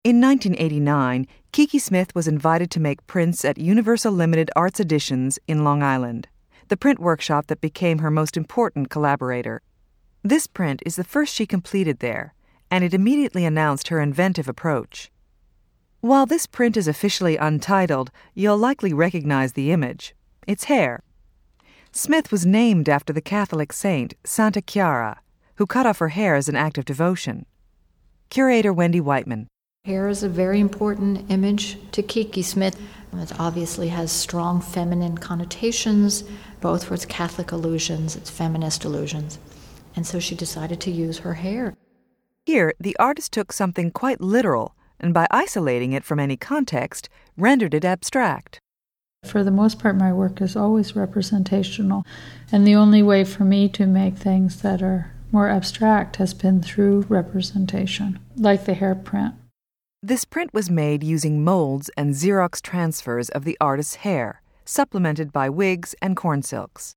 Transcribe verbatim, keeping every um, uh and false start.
In nineteen eighty-nine, Kiki Smith was invited to make prints at Universal Limited Arts Editions in Long Island, the print workshop that became her most important collaborator. This print is the first she completed there, and it immediately announced her inventive approach. While this print is officially untitled, you'll likely recognize the image. It's hair. Smith was named after the Catholic saint Santa Chiara, who cut off her hair as an act of devotion. Curator Wendy Whiteman. Hair is a very important image to Kiki Smith. It obviously has strong feminine connotations, both for its Catholic allusions, its feminist allusions. And so she decided to use her hair. Here, the artist took something quite literal, and by isolating it from any context, rendered it abstract. For the most part, my work is always representational, and the only way for me to make things that are more abstract has been through representation, like the hair print. This print was made using molds and Xerox transfers of the artist's hair, supplemented by wigs and corn silks.